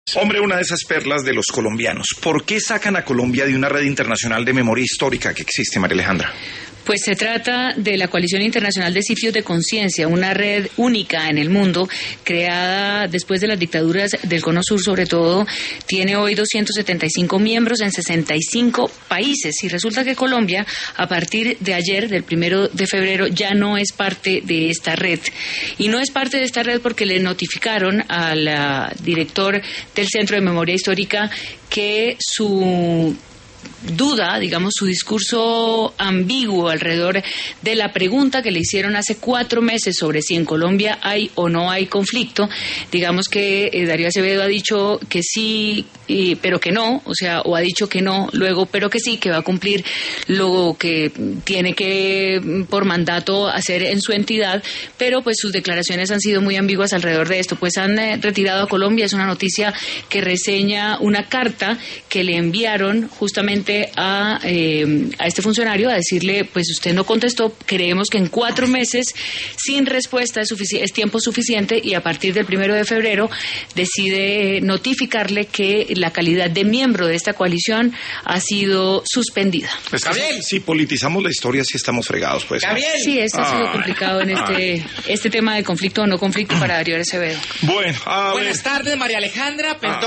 Hombre, una de esas perlas de los colombianos. ¿Por qué sacan a Colombia de una red internacional de memoria histórica que existe, María Alejandra? Pues se trata de la Coalición Internacional de Sitios de Conciencia, una red única en el mundo, creada después de las dictaduras del Cono Sur, sobre todo. Tiene hoy 275 miembros en 65 países y resulta que Colombia, a partir de ayer, del 1 de febrero, ya no es parte de esta red. Y no es parte de esta red porque le notificaron al director del Centro de Memoria Histórica que su duda, digamos, su discurso ambiguo alrededor de la pregunta que le hicieron hace 4 meses sobre si en Colombia hay o no hay conflicto. Digamos que Darío Acevedo ha dicho que sí, pero que no, o ha dicho que no, luego pero que sí, que va a cumplir lo que tiene que por mandato hacer en su entidad, pero pues sus declaraciones han sido muy ambiguas alrededor de esto. Pues han retirado a Colombia. Es una noticia que reseña una carta que le enviaron justamente a este funcionario a decirle, pues usted no contestó, creemos que en 4 meses sin respuesta es tiempo suficiente, y a partir del 1 de febrero decide notificarle que la calidad de miembro de esta coalición ha sido suspendida. Pues Gabriel, si politizamos la historia, sí estamos fregados, pues. Gabriel. Sí, esto ha sido complicado en este tema de conflicto o no conflicto para Darío Acevedo. Bueno, buenas tardes, María Alejandra.